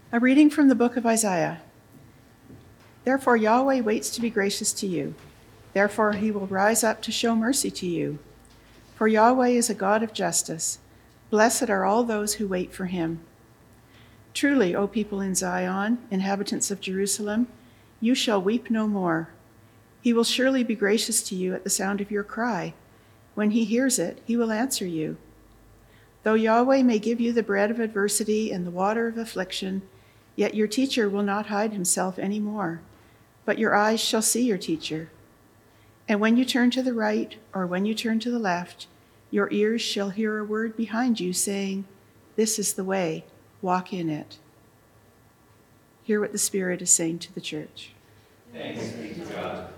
A reading from the book of Isaiah. Therefore Yahweh waits to be gracious to you. Therefore he will rise up to show mercy to you. For Yahweh is a God of justice. Blessed are all those who wait for him. Truly, O people in Zion, inhabitants of Jerusalem, you shall weep no more. He will surely be gracious to you at the sound of your cry. When he hears it, he will answer you. Though Yahweh may give you the bread of adversity and the water of affliction, yet your teacher will not hide himself any more, but your eyes shall see your teacher. And when you turn to the right or when you turn to the left, your ears shall hear a word behind you saying, "This is the way, walk in it." Hear what the Spirit is saying to the church. Thanks be to God.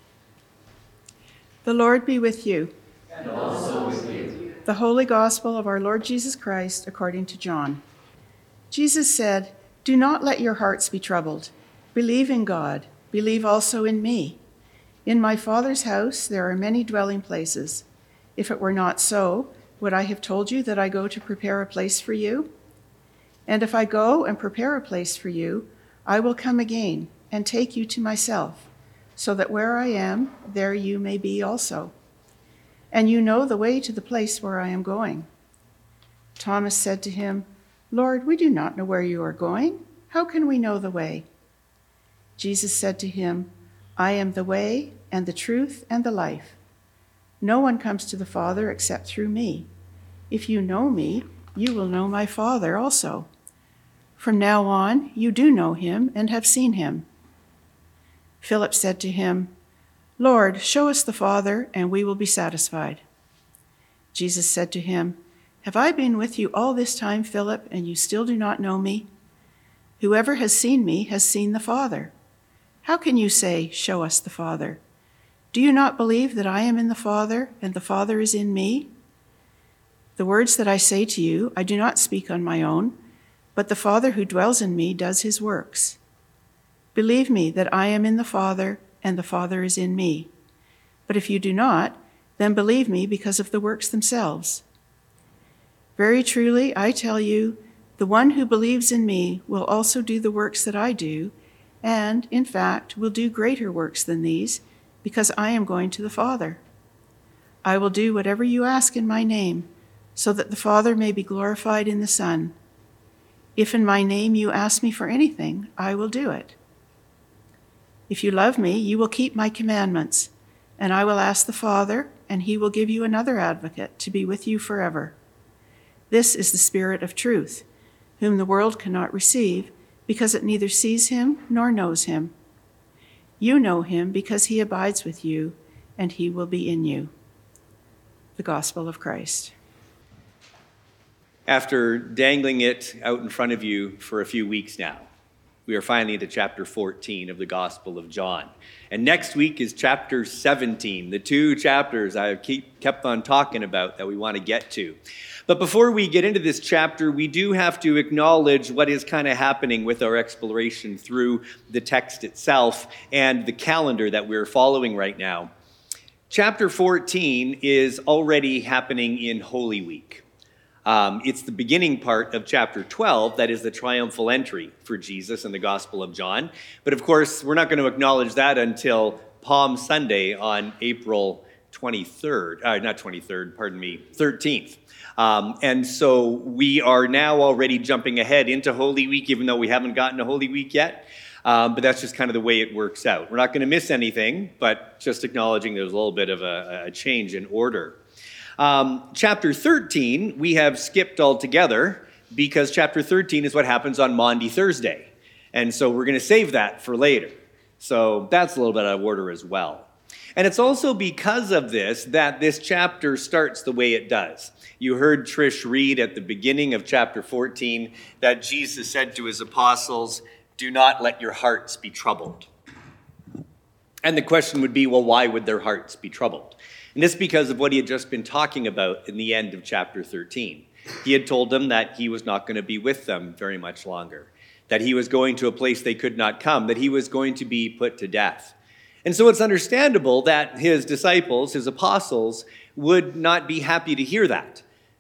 The Lord be with you. And also with you. The Holy Gospel of our Lord Jesus Christ according to John. Jesus said, "Do not let your hearts be troubled. Believe in God. Believe also in me. In my Father's house there are many dwelling places. If it were not so, would I have told you that I go to prepare a place for you? And if I go and prepare a place for you, I will come again and take you to myself, so that where I am, there you may be also. And you know the way to the place where I am going." Thomas said to him, "Lord, we do not know where you are going. How can we know the way?" Jesus said to him, "I am the way and the truth and the life. No one comes to the Father except through me. If you know me, you will know my Father also. From now on, you do know him and have seen him." Philip said to him, "Lord, show us the Father, and we will be satisfied." Jesus said to him, "Have I been with you all this time, Philip, and you still do not know me? Whoever has seen me has seen the Father. How can you say, 'Show us the Father'? Do you not believe that I am in the Father, and the Father is in me? The words that I say to you, I do not speak on my own, but the Father who dwells in me does his works. Believe me that I am in the Father, and the Father is in me. But if you do not, then believe me because of the works themselves. Very truly, I tell you, the one who believes in me will also do the works that I do, and, in fact, will do greater works than these, because I am going to the Father. I will do whatever you ask in my name, so that the Father may be glorified in the Son. If in my name you ask me for anything, I will do it. If you love me, you will keep my commandments, and I will ask the Father, and he will give you another advocate to be with you forever. This is the Spirit of truth, whom the world cannot receive, because it neither sees him nor knows him. You know him because he abides with you, and he will be in you." The Gospel of Christ. After dangling it out in front of you for a few weeks now, we are finally into chapter 14 of the Gospel of John. And next week is chapter 17, the two chapters I kept on talking about that we want to get to. But before we get into this chapter, we do have to acknowledge what is kind of happening with our exploration through the text itself and the calendar that we're following right now. Chapter 14 is already happening in Holy Week. It's the beginning part of chapter 12, that is the triumphal entry for Jesus in the Gospel of John. But of course, we're not going to acknowledge that until Palm Sunday on April 13th. And so we are now already jumping ahead into Holy Week, even though we haven't gotten to Holy Week yet. But that's just kind of the way it works out. We're not going to miss anything, but just acknowledging there's a little bit of a change in order. Chapter 13, we have skipped altogether because chapter 13 is what happens on Maundy Thursday. And so we're going to save that for later. So that's a little bit out of order as well. And it's also because of this that this chapter starts the way it does. You heard Trish read at the beginning of chapter 14 that Jesus said to his apostles, "Do not let your hearts be troubled." And the question would be, well, why would their hearts be troubled? And this is because of what he had just been talking about in the end of chapter 13. He had told them that he was not going to be with them very much longer, that he was going to a place they could not come, that he was going to be put to death. And so it's understandable that his disciples, his apostles, would not be happy to hear that.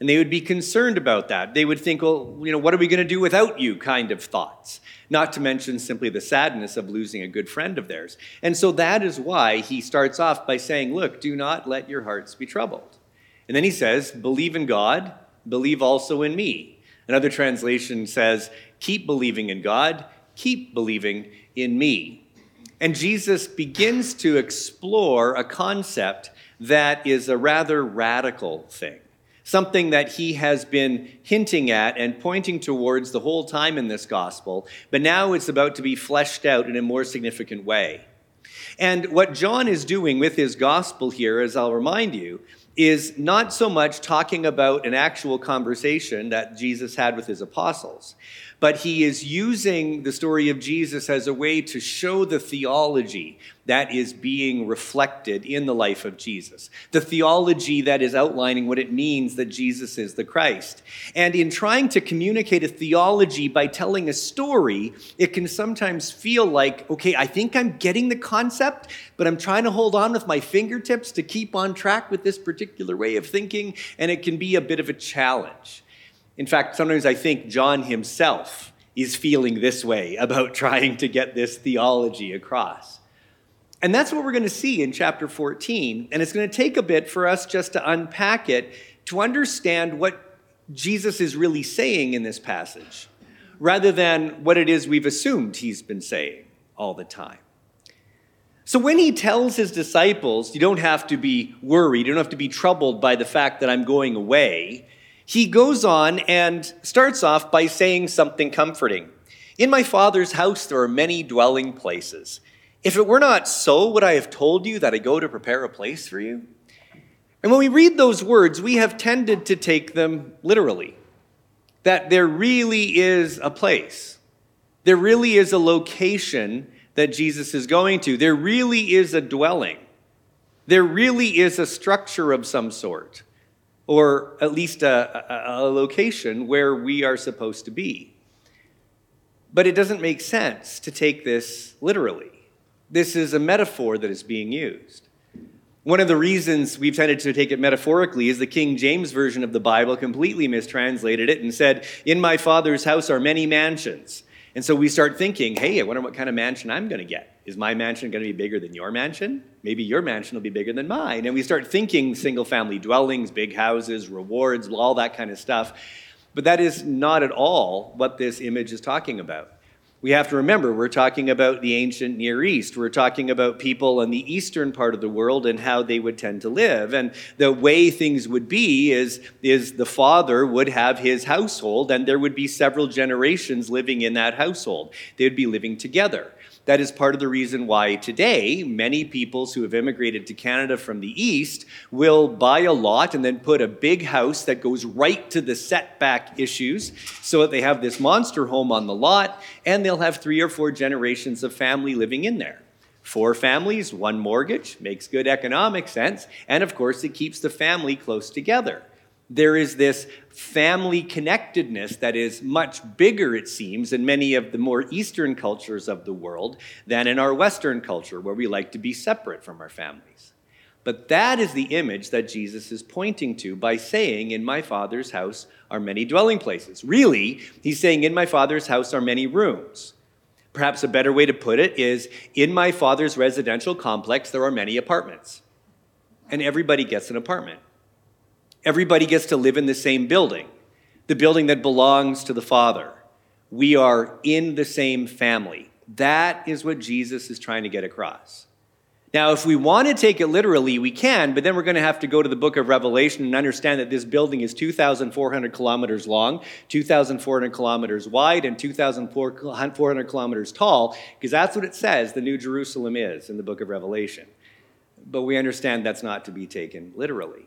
And they would be concerned about that. They would think, well, what are we going to do without you kind of thoughts. Not to mention simply the sadness of losing a good friend of theirs. And so that is why he starts off by saying, look, do not let your hearts be troubled. And then he says, believe in God, believe also in me. Another translation says, keep believing in God, keep believing in me. And Jesus begins to explore a concept that is a rather radical thing. Something that he has been hinting at and pointing towards the whole time in this gospel, but now it's about to be fleshed out in a more significant way. And what John is doing with his gospel here, as I'll remind you, is not so much talking about an actual conversation that Jesus had with his apostles, but he is using the story of Jesus as a way to show the theology that is being reflected in the life of Jesus. The theology that is outlining what it means that Jesus is the Christ. And in trying to communicate a theology by telling a story, it can sometimes feel like, okay, I think I'm getting the concept, but I'm trying to hold on with my fingertips to keep on track with this particular way of thinking, and it can be a bit of a challenge. In fact, sometimes I think John himself is feeling this way about trying to get this theology across. And that's what we're going to see in chapter 14. And it's going to take a bit for us just to unpack it, to understand what Jesus is really saying in this passage, rather than what it is we've assumed he's been saying all the time. So when he tells his disciples, you don't have to be worried, you don't have to be troubled by the fact that I'm going away, he goes on and starts off by saying something comforting. In my Father's house there are many dwelling places. If it were not so, would I have told you that I go to prepare a place for you? And when we read those words, we have tended to take them literally. That there really is a place. There really is a location that Jesus is going to. There really is a dwelling. There really is a structure of some sort. Or at least a location where we are supposed to be. But it doesn't make sense to take this literally. This is a metaphor that is being used. One of the reasons we've tended to take it metaphorically is the King James Version of the Bible completely mistranslated it and said, in my Father's house are many mansions. And so we start thinking, hey, I wonder what kind of mansion I'm going to get. Is my mansion going to be bigger than your mansion? Maybe your mansion will be bigger than mine. And we start thinking single-family dwellings, big houses, rewards, all that kind of stuff. But that is not at all what this image is talking about. We have to remember, we're talking about the ancient Near East. We're talking about people in the eastern part of the world and how they would tend to live. And the way things would be is the father would have his household, and there would be several generations living in that household. They would be living together. That is part of the reason why today many peoples who have immigrated to Canada from the east will buy a lot and then put a big house that goes right to the setback issues so that they have this monster home on the lot, and they'll have 3 or 4 generations of family living in there. 4 families, 1 mortgage, makes good economic sense, and of course it keeps the family close together. There is this family connectedness that is much bigger, it seems, in many of the more Eastern cultures of the world than in our Western culture, where we like to be separate from our families. But that is the image that Jesus is pointing to by saying, in my Father's house are many dwelling places. Really, he's saying, in my Father's house are many rooms. Perhaps a better way to put it is, in my Father's residential complex, there are many apartments. And everybody gets an apartment. Everybody gets to live in the same building, the building that belongs to the Father. We are in the same family. That is what Jesus is trying to get across. Now, if we want to take it literally, we can, but then we're going to have to go to the book of Revelation and understand that this building is 2,400 kilometers long, 2,400 kilometers wide, and 2,400 kilometers tall, because that's what it says the New Jerusalem is in the book of Revelation. But we understand that's not to be taken literally.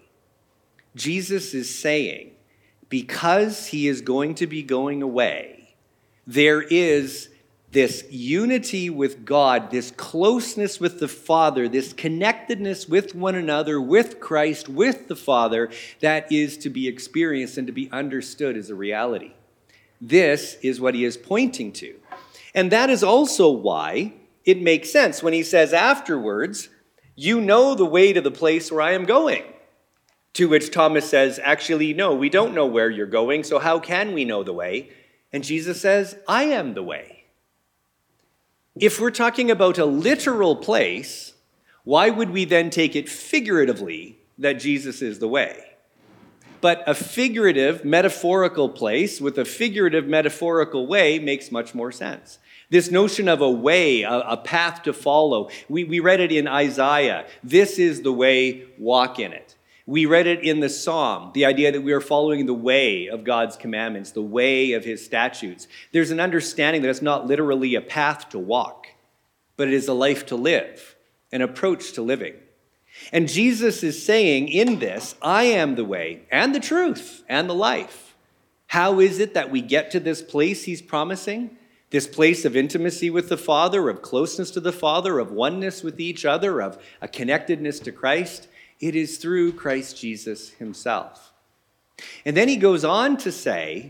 Jesus is saying, because he is going to be going away, there is this unity with God, this closeness with the Father, this connectedness with one another, with Christ, with the Father, that is to be experienced and to be understood as a reality. This is what he is pointing to. And that is also why it makes sense when he says afterwards, you know the way to the place where I am going. To which Thomas says, actually, no, we don't know where you're going, so how can we know the way? And Jesus says, I am the way. If we're talking about a literal place, why would we then take it figuratively that Jesus is the way? But a figurative, metaphorical place with a figurative, metaphorical way makes much more sense. This notion of a way, a path to follow, we read it in Isaiah. This is the way, walk in it. We read it in the Psalm, the idea that we are following the way of God's commandments, the way of his statutes. There's an understanding that it's not literally a path to walk, but it is a life to live, an approach to living. And Jesus is saying in this, I am the way and the truth and the life. How is it that we get to this place he's promising? This place of intimacy with the Father, of closeness to the Father, of oneness with each other, of a connectedness to Christ? It is through Christ Jesus himself. And then he goes on to say,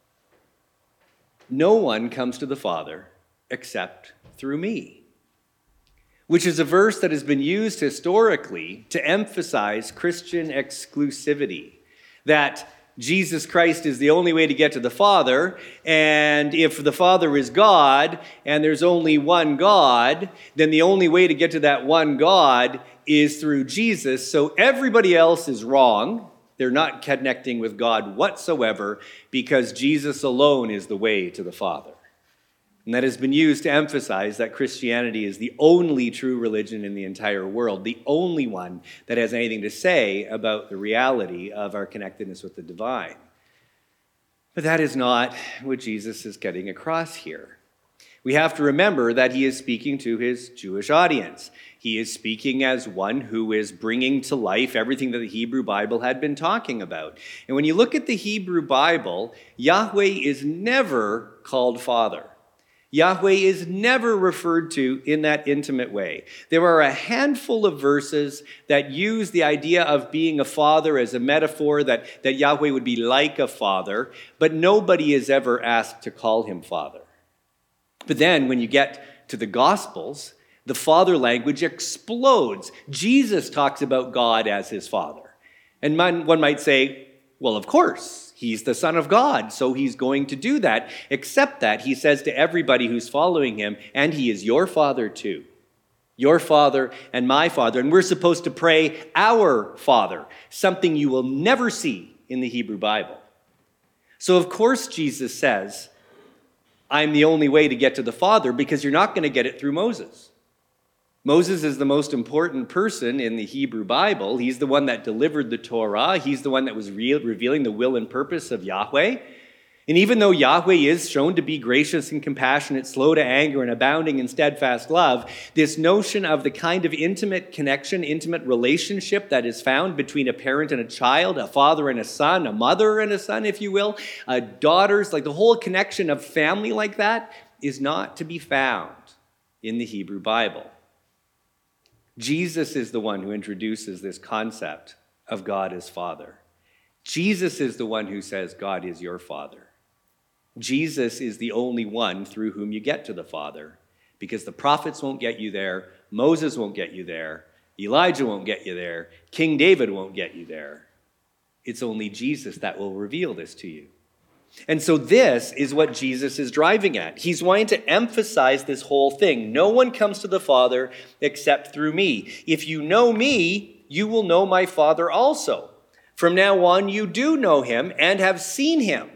no one comes to the Father except through me, which is a verse that has been used historically to emphasize Christian exclusivity, that Jesus Christ is the only way to get to the Father, and if the Father is God, and there's only one God, then the only way to get to that one God is through Jesus. So everybody else is wrong. They're not connecting with God whatsoever because Jesus alone is the way to the Father. And that has been used to emphasize that Christianity is the only true religion in the entire world, the only one that has anything to say about the reality of our connectedness with the divine. But that is not what Jesus is getting across here. We have to remember that he is speaking to his Jewish audience. He is speaking as one who is bringing to life everything that the Hebrew Bible had been talking about. And when you look at the Hebrew Bible, Yahweh is never called Father. Yahweh is never referred to in that intimate way. There are a handful of verses that use the idea of being a father as a metaphor, that Yahweh would be like a father, but nobody is ever asked to call him Father. But then when you get to the Gospels, the father language explodes. Jesus talks about God as his Father. And one might say, well, of course, he's the Son of God, so he's going to do that, except that he says to everybody who's following him, and he is your Father too. Your Father and my Father. And we're supposed to pray, our Father, something you will never see in the Hebrew Bible. So of course Jesus says, I'm the only way to get to the Father, because you're not going to get it through Moses. Moses is the most important person in the Hebrew Bible. He's the one that delivered the Torah. He's the one that was revealing the will and purpose of Yahweh. And even though Yahweh is shown to be gracious and compassionate, slow to anger, and abounding in steadfast love, this notion of the kind of intimate connection, intimate relationship that is found between a parent and a child, a father and a son, a mother and a son, if you will, daughters, like the whole connection of family like that is not to be found in the Hebrew Bible. Jesus is the one who introduces this concept of God as Father. Jesus is the one who says God is your Father. Jesus is the only one through whom you get to the Father, because the prophets won't get you there, Moses won't get you there, Elijah won't get you there, King David won't get you there. It's only Jesus that will reveal this to you. And so this is what Jesus is driving at. He's wanting to emphasize this whole thing. No one comes to the Father except through me. If you know me, you will know my Father also. From now on, you do know him and have seen him.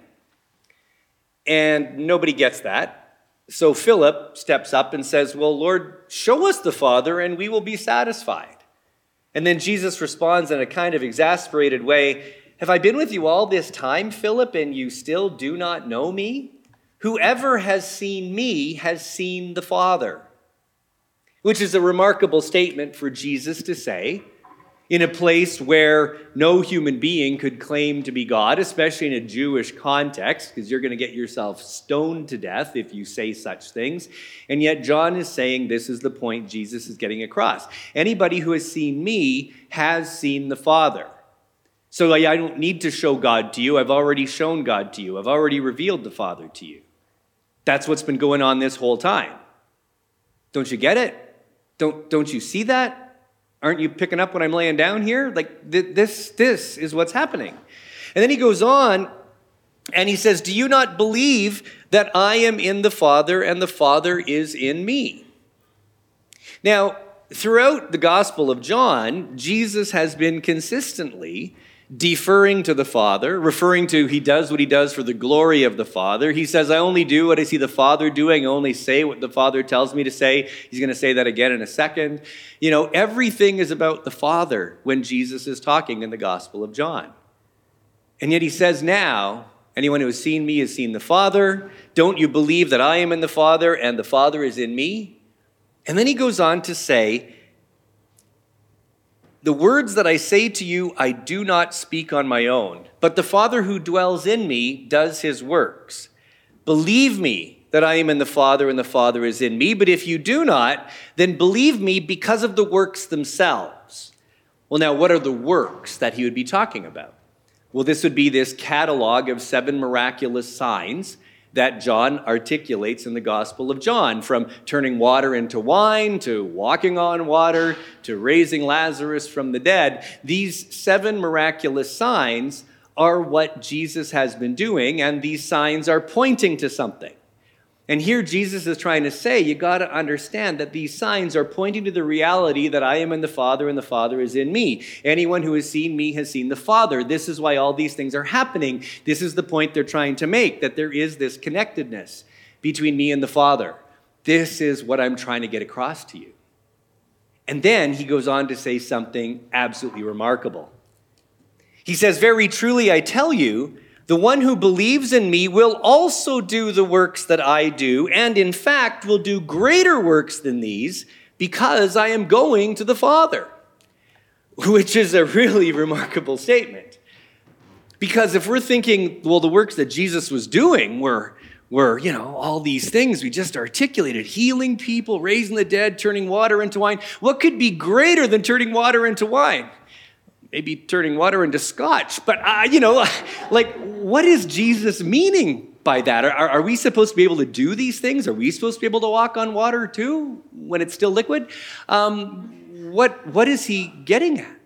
And nobody gets that. So Philip steps up and says, well, Lord, show us the Father and we will be satisfied. And then Jesus responds in a kind of exasperated way, have I been with you all this time, Philip, and you still do not know me? Whoever has seen me has seen the Father. Which is a remarkable statement for Jesus to say in a place where no human being could claim to be God, especially in a Jewish context, because you're going to get yourself stoned to death if you say such things. And yet John is saying this is the point Jesus is getting across. Anybody who has seen me has seen the Father. So I don't need to show God to you. I've already shown God to you. I've already revealed the Father to you. That's what's been going on this whole time. Don't you get it? Don't you see that? Aren't you picking up what I'm laying down here? Like this is what's happening. And then he goes on and he says, do you not believe that I am in the Father and the Father is in me? Now, throughout the Gospel of John, Jesus has been consistently deferring to the Father, referring to he does what he does for the glory of the Father. He says, I only do what I see the Father doing. I only say what the Father tells me to say. He's going to say that again in a second. You know, everything is about the Father when Jesus is talking in the Gospel of John. And yet he says now, anyone who has seen me has seen the Father. Don't you believe that I am in the Father and the Father is in me? And then he goes on to say, the words that I say to you, I do not speak on my own, but the Father who dwells in me does his works. Believe me that I am in the Father and the Father is in me, but if you do not, then believe me because of the works themselves. Well, now, what are the works that he would be talking about? Well, this would be this catalog of 7 miraculous signs that John articulates in the Gospel of John, from turning water into wine, to walking on water, to raising Lazarus from the dead. These 7 miraculous signs are what Jesus has been doing, and these signs are pointing to something. And here Jesus is trying to say, you got to understand that these signs are pointing to the reality that I am in the Father and the Father is in me. Anyone who has seen me has seen the Father. This is why all these things are happening. This is the point they're trying to make, that there is this connectedness between me and the Father. This is what I'm trying to get across to you. And then he goes on to say something absolutely remarkable. He says, very truly I tell you, the one who believes in me will also do the works that I do, and in fact will do greater works than these, because I am going to the Father. Which is a really remarkable statement. Because if we're thinking, well, the works that Jesus was doing were all these things we just articulated, healing people, raising the dead, turning water into wine. What could be greater than turning water into wine? Maybe turning water into scotch. But, what is Jesus meaning by that? Are we supposed to be able to do these things? Are we supposed to be able to walk on water too when it's still liquid? What is he getting at?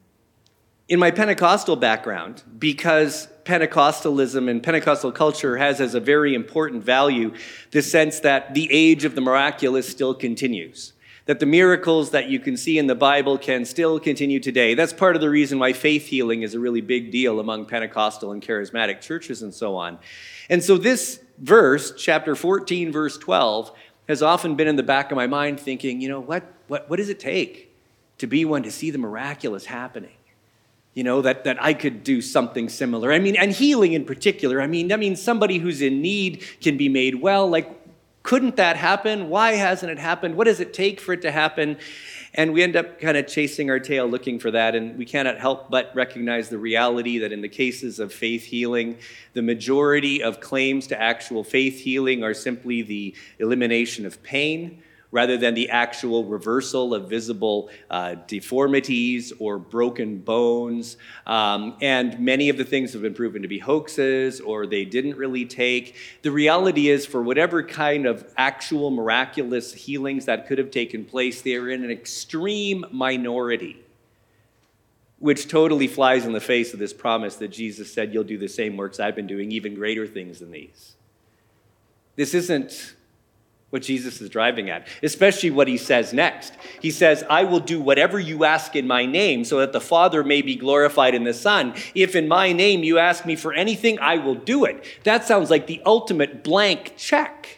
In my Pentecostal background, because Pentecostalism and Pentecostal culture has as a very important value the sense that the age of the miraculous still continues. That the miracles that you can see in the Bible can still continue today. That's part of the reason why faith healing is a really big deal among Pentecostal and charismatic churches and so on. And so this verse, chapter 14, verse 12, has often been in the back of my mind thinking, what does it take to be one to see the miraculous happening? That I could do something similar. And healing in particular. Somebody who's in need can be made well. Couldn't that happen? Why hasn't it happened? What does it take for it to happen? And we end up kind of chasing our tail looking for that, and we cannot help but recognize the reality that in the cases of faith healing, the majority of claims to actual faith healing are simply the elimination of pain, rather than the actual reversal of visible deformities or broken bones. And many of the things have been proven to be hoaxes or they didn't really take. The reality is, for whatever kind of actual miraculous healings that could have taken place, they are in an extreme minority, which totally flies in the face of this promise that Jesus said, you'll do the same works I've been doing, even greater things than these. This isn't what Jesus is driving at, especially what he says next. He says, I will do whatever you ask in my name so that the Father may be glorified in the Son. If in my name you ask me for anything, I will do it. That sounds like the ultimate blank check.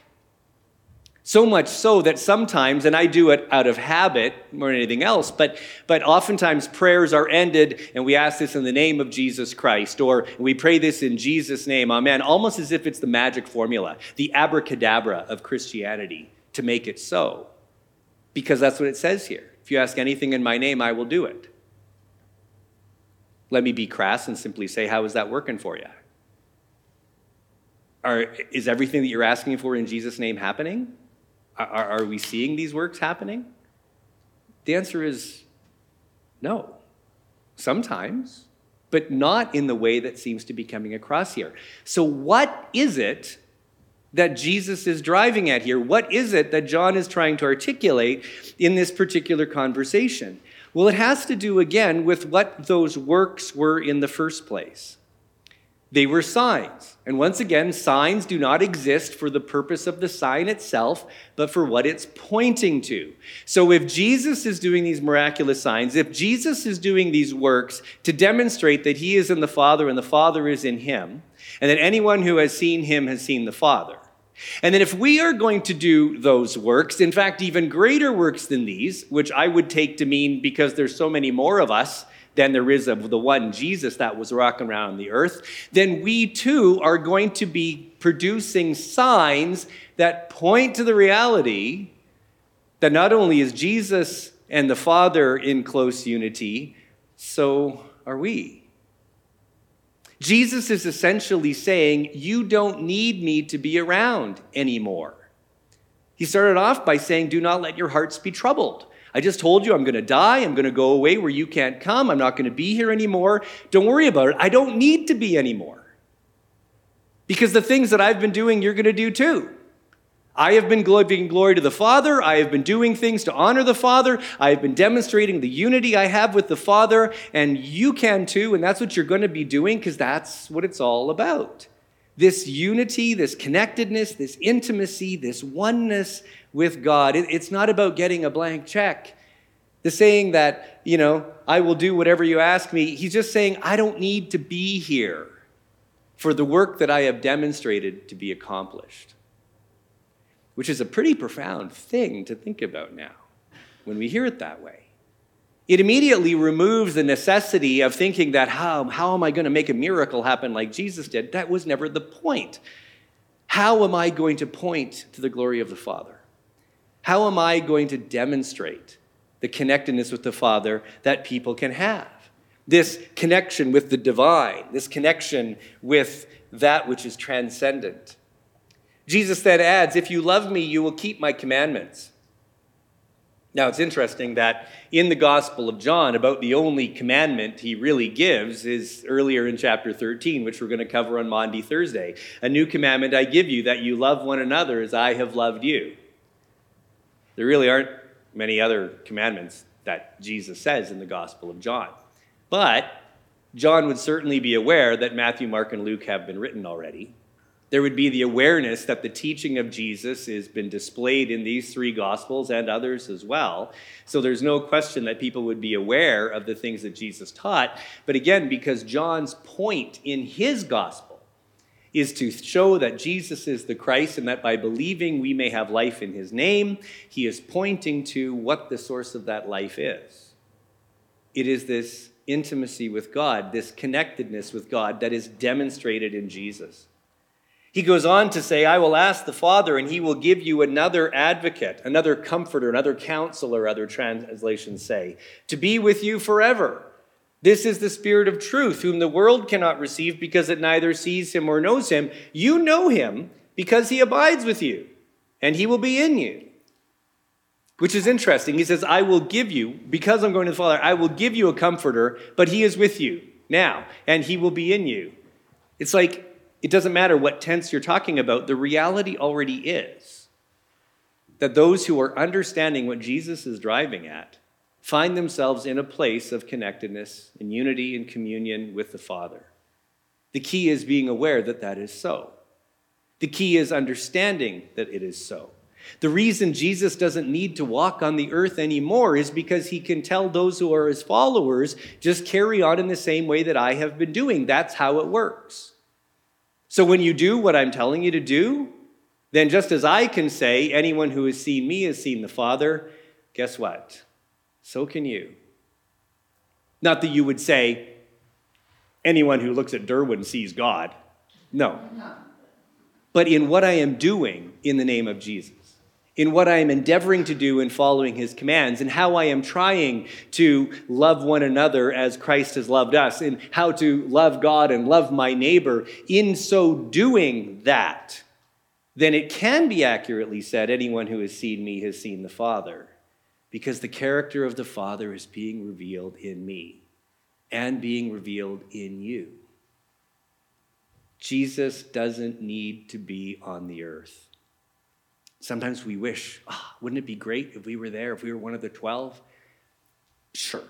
So much so that sometimes, and I do it out of habit more than anything else, but oftentimes prayers are ended and we ask this in the name of Jesus Christ, or we pray this in Jesus' name, amen, almost as if it's the magic formula, the abracadabra of Christianity to make it so. Because that's what it says here. If you ask anything in my name, I will do it. Let me be crass and simply say, how is that working for you? Is everything that you're asking for in Jesus' name happening? Are we seeing these works happening? The answer is no. Sometimes, but not in the way that seems to be coming across here. So what is it that Jesus is driving at here? What is it that John is trying to articulate in this particular conversation? Well, it has to do again with what those works were in the first place. They were signs. And once again, signs do not exist for the purpose of the sign itself, but for what it's pointing to. So if Jesus is doing these miraculous signs, if Jesus is doing these works to demonstrate that he is in the Father and the Father is in him, and that anyone who has seen him has seen the Father. And then if we are going to do those works, in fact, even greater works than these, which I would take to mean because there's so many more of us than there is of the one Jesus that was walking around the earth, then we too are going to be producing signs that point to the reality that not only is Jesus and the Father in close unity, so are we. Jesus is essentially saying, you don't need me to be around anymore. He started off by saying, do not let your hearts be troubled. I just told you I'm going to die. I'm going to go away where you can't come. I'm not going to be here anymore. Don't worry about it. I don't need to be anymore. Because the things that I've been doing, you're going to do too. I have been giving glory to the Father. I have been doing things to honor the Father. I have been demonstrating the unity I have with the Father, and you can too, and that's what you're going to be doing because that's what it's all about. This unity, this connectedness, this intimacy, this oneness with God. It's not about getting a blank check. The saying that, I will do whatever you ask me, he's just saying, I don't need to be here for the work that I have demonstrated to be accomplished. Which is a pretty profound thing to think about now when we hear it that way. It immediately removes the necessity of thinking that how am I going to make a miracle happen like Jesus did? That was never the point. How am I going to point to the glory of the Father? How am I going to demonstrate the connectedness with the Father that people can have? This connection with the divine, this connection with that which is transcendent. Jesus then adds, if you love me, you will keep my commandments. Now, it's interesting that in the Gospel of John, about the only commandment he really gives is earlier in chapter 13, which we're going to cover on Maundy Thursday. A new commandment I give you, that you love one another as I have loved you. There really aren't many other commandments that Jesus says in the Gospel of John. But John would certainly be aware that Matthew, Mark, and Luke have been written already. There would be the awareness that the teaching of Jesus has been displayed in these three Gospels and others as well. So there's no question that people would be aware of the things that Jesus taught. But again, because John's point in his Gospel is to show that Jesus is the Christ and that by believing we may have life in his name, he is pointing to what the source of that life is. It is this intimacy with God, this connectedness with God that is demonstrated in Jesus. He goes on to say, I will ask the Father, and he will give you another advocate, another comforter, another counselor, other translations say, to be with you forever. This is the Spirit of truth, whom the world cannot receive because it neither sees him or knows him. You know him because he abides with you, and he will be in you. Which is interesting. He says, I will give you, because I'm going to the Father, I will give you a comforter, but he is with you now, and he will be in you. It's like, it doesn't matter what tense you're talking about. The reality already is that those who are understanding what Jesus is driving at find themselves in a place of connectedness and unity and communion with the Father. The key is being aware that that is so. The key is understanding that it is so. The reason Jesus doesn't need to walk on the earth anymore is because he can tell those who are his followers, just carry on in the same way that I have been doing. That's how it works. So when you do what I'm telling you to do, then just as I can say, anyone who has seen me has seen the Father, guess what? So can you. Not that you would say, anyone who looks at Derwin sees God. No. But in what I am doing in the name of Jesus, in what I am endeavoring to do in following his commands, and how I am trying to love one another as Christ has loved us, and how to love God and love my neighbor, in so doing that, then it can be accurately said, anyone who has seen me has seen the Father, because the character of the Father is being revealed in me and being revealed in you. Jesus doesn't need to be on the earth. Sometimes we wish, wouldn't it be great if we were there, if we were one of the 12? Sure.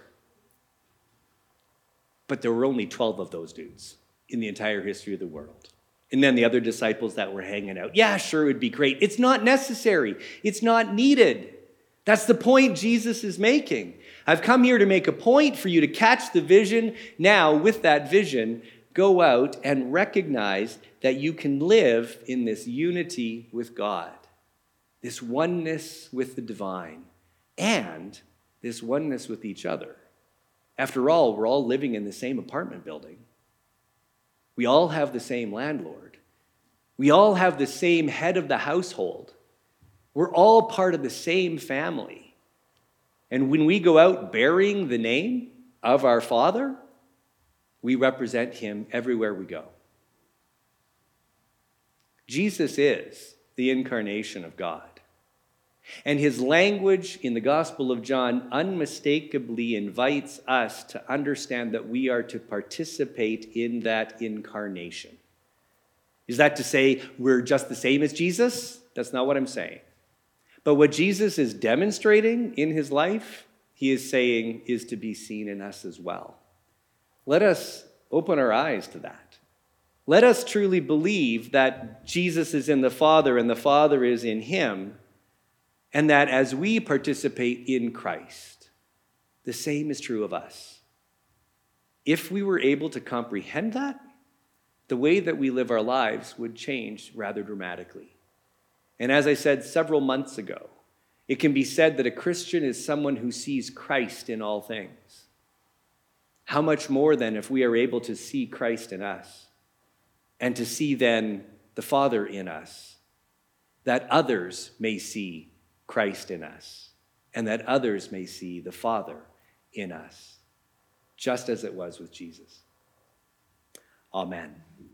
But there were only 12 of those dudes in the entire history of the world. And then the other disciples that were hanging out. Yeah, sure, it would be great. It's not necessary. It's not needed. That's the point Jesus is making. I've come here to make a point for you to catch the vision. Now, with that vision, go out and recognize that you can live in this unity with God, this oneness with the divine, and this oneness with each other. After all, we're all living in the same apartment building. We all have the same landlord. We all have the same head of the household. We're all part of the same family. And when we go out bearing the name of our Father, we represent him everywhere we go. Jesus is the incarnation of God. And his language in the Gospel of John unmistakably invites us to understand that we are to participate in that incarnation. Is that to say we're just the same as Jesus? That's not what I'm saying. But what Jesus is demonstrating in his life, he is saying, is to be seen in us as well. Let us open our eyes to that. Let us truly believe that Jesus is in the Father and the Father is in him, and that as we participate in Christ, the same is true of us. If we were able to comprehend that, the way that we live our lives would change rather dramatically. And as I said several months ago, it can be said that a Christian is someone who sees Christ in all things. How much more then if we are able to see Christ in us and to see then the Father in us, that others may see Christ in us, and that others may see the Father in us, just as it was with Jesus. Amen.